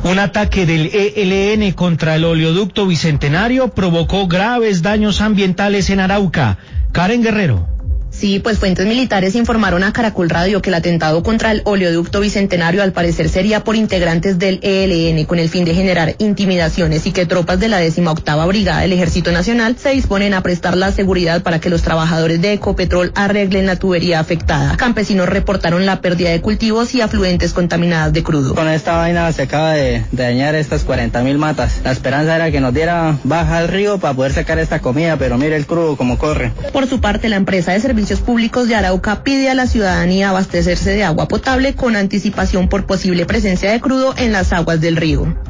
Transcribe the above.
Un ataque del ELN contra el oleoducto Bicentenario provocó graves daños ambientales en Arauca. Karen Guerrero. Sí, pues fuentes militares informaron a Caracol Radio que el atentado contra el oleoducto Bicentenario al parecer sería por integrantes del ELN con el fin de generar intimidaciones y que tropas de la 18ª Brigada del Ejército Nacional se disponen a prestar la seguridad para que los trabajadores de Ecopetrol arreglen la tubería afectada. Campesinos reportaron la pérdida de cultivos y afluentes contaminadas de crudo. Con esta vaina se acaba de dañar estas 40.000 matas. La esperanza era que nos diera baja al río para poder sacar esta comida, pero mire el crudo como corre. Por su parte, la empresa de servicios públicos de Arauca pide a la ciudadanía abastecerse de agua potable con anticipación por posible presencia de crudo en las aguas del río.